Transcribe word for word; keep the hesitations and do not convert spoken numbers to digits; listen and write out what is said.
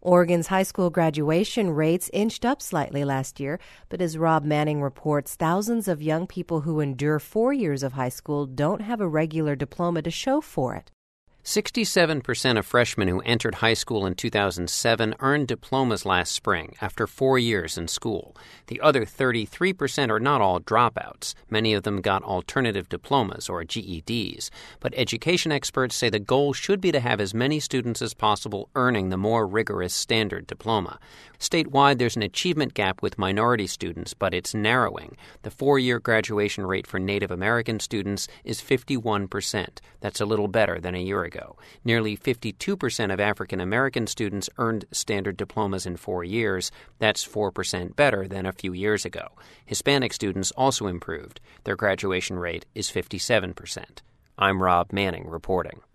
Oregon's high school graduation rates inched up slightly last year, but as Rob Manning reports, thousands of young people who endure four years of high school don't have a regular diploma to show for it. sixty-seven percent of freshmen who entered high school in two thousand seven earned diplomas last spring after four years in school. The other thirty-three percent are not all dropouts. Many of them got alternative diplomas or G E Ds. But education experts say the goal should be to have as many students as possible earning the more rigorous standard diploma. Statewide, there's an achievement gap with minority students, but it's narrowing. The four-year graduation rate for Native American students is fifty-one percent. That's a little better than a year ago. Nearly fifty-two percent of African American students earned standard diplomas in four years. That's four percent better than a few years ago. Hispanic students also improved. Their graduation rate is fifty-seven percent. I'm Rob Manning reporting.